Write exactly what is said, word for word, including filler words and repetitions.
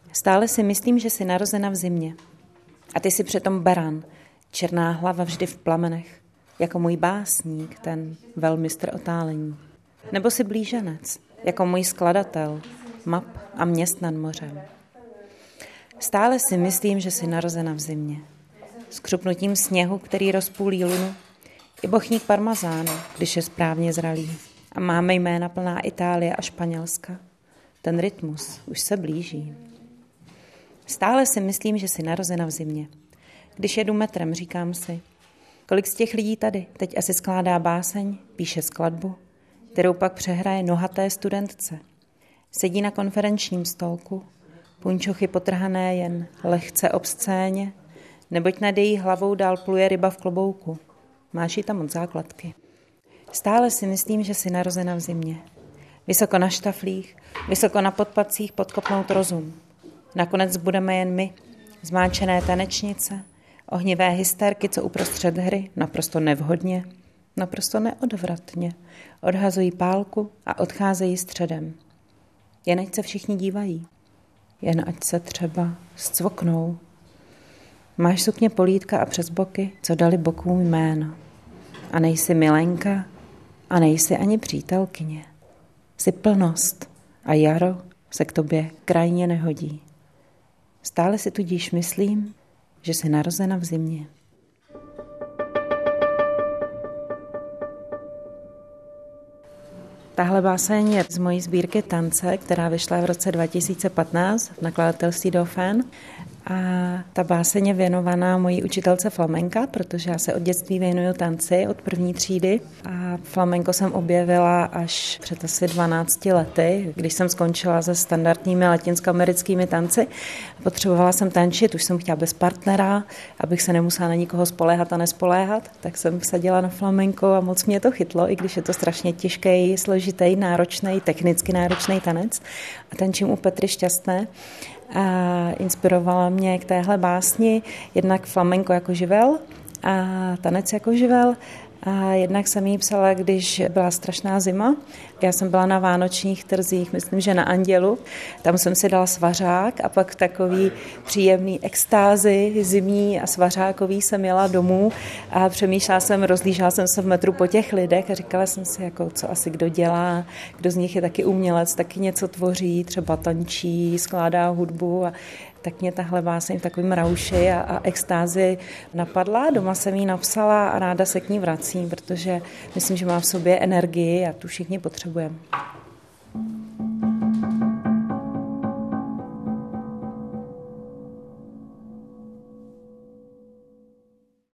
Stále si myslím, že jsi narozena v zimě. A ty jsi přitom beran, černá hlava vždy v plamenech, jako můj básník, ten velmistr otálení. Nebo jsi blíženec, jako můj skladatel, map a měst nad mořem. Stále si myslím, že jsi narozena v zimě. S křupnutím sněhu, který rozpůlí lunu, i bochník parmazánu, když je správně zralý. A máme jména plná Itálie a Španělska. Ten rytmus už se blíží. Stále si myslím, že jsi narozena v zimě. Když jedu metrem, říkám si, kolik z těch lidí tady teď asi skládá báseň, píše skladbu, kterou pak přehraje nohaté studentce. Sedí na konferenčním stolku, punčochy potrhané jen lehce obscéně, neboť nad její hlavou dál pluje ryba v klobouku. Máš ji tam od základky. Stále si myslím, že jsi narozena v zimě. Vysoko na štaflích, vysoko na podpacích podkopnout rozum. Nakonec budeme jen my, zmáčené tanečnice, ohnivé hysterky, co uprostřed hry, naprosto nevhodně, naprosto neodvratně, odhazují pálku a odcházejí středem. Jen ať se všichni dívají. Jen ať se třeba zcvoknou. Máš sukně polítka a přes boky, co dali bokům jméno. A nejsi milenka a nejsi ani přítelkyně. Jsi plnost a jaro se k tobě krajně nehodí. Stále si tudíž myslím, že jsi narozena v zimě. Tahle báseň je z mojí sbírky Tance, která vyšla v roce dva tisíce patnáct v nakladatelství Dauphin. A ta báseň je věnovaná mojí učitelce flamenka, protože já se od dětství věnuju tanci od první třídy. A flamenko jsem objevila až před asi dvanácti lety, když jsem skončila se standardními latinskoamerickými tanci. Potřebovala jsem tančit, už jsem chtěla bez partnera, abych se nemusela na nikoho spoléhat a nespoléhat, tak jsem vsadila na flamenko a moc mě to chytlo, i když je to strašně těžký, složitý, náročný, technicky náročný tanec. A tančím u Petry Šťastné. A inspirovala mě k téhle básni jednak flamenko jako živel a tanec jako živel. A jednak jsem jí psala, když byla strašná zima. Já jsem byla na vánočních trzích, myslím, že na Andělu. Tam jsem si dala svařák a pak takový příjemný extázy zimní a svařákový jsem jela domů a přemýšlela jsem, rozlížela jsem se v metru po těch lidech a říkala jsem si, jako, co asi kdo dělá, kdo z nich je taky umělec, taky něco tvoří, třeba tančí, skládá hudbu a tak mě tahle báseň v takovým rauši a, a extázi napadla. Doma jsem jí napsala a ráda se k ní vracím, protože myslím, že má v sobě energii a tu všichni potřebujeme.